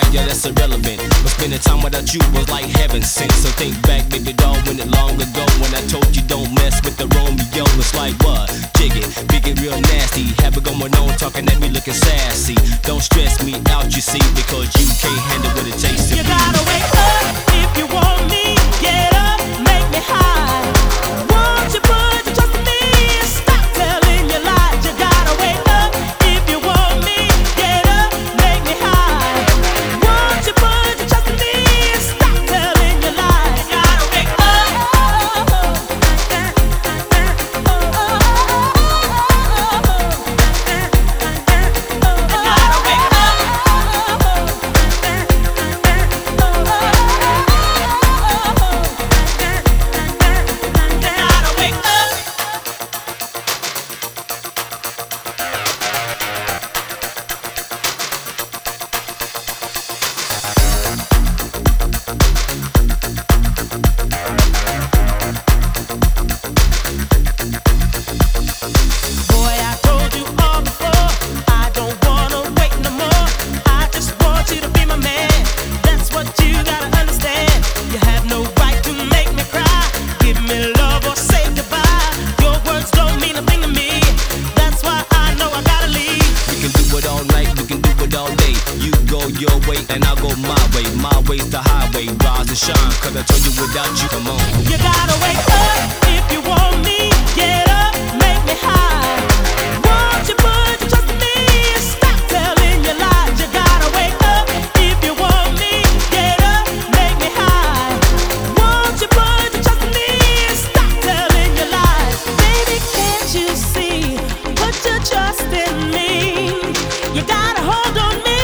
yeah, that's irrelevant. But spending time without you was like heaven sent. So think back, baby doll, when it long ago, when I told you don't mess with the Romeo. It's like what? Jig it, big it real nasty. Have it going on, talking at me looking sassy. Don't stress me out, you see, because you can't handle what it takes to You be. gotta wake up if you want me. Get up, make me high. Won't you put your trust in me and stop telling your lies? You gotta wake up if you want me. Get up, make me high. Won't you put your trust in me and stop telling your lies? You gotta wake up. Boy, I told you all before, I don't wanna wait no more. I just want you to be my man. That's what you gotta understand. You have no right to make me cry. Give me love or say goodbye. Your words don't mean a thing to me. That's why I know I gotta leave. We can do it all night, we can do it all day. You go your way and I'll go my way. My way's the highway, rise and shine. Cause I told you without you, come on. You gotta wake up if you want me. Get up, make me high. Won't you put your trust in me and stop telling your lies? You gotta wake up if you want me. Get up, make me high. Won't you put your trust in me and stop telling your lies? Baby, can't you see? Put your trust in me. You gotta hold on me.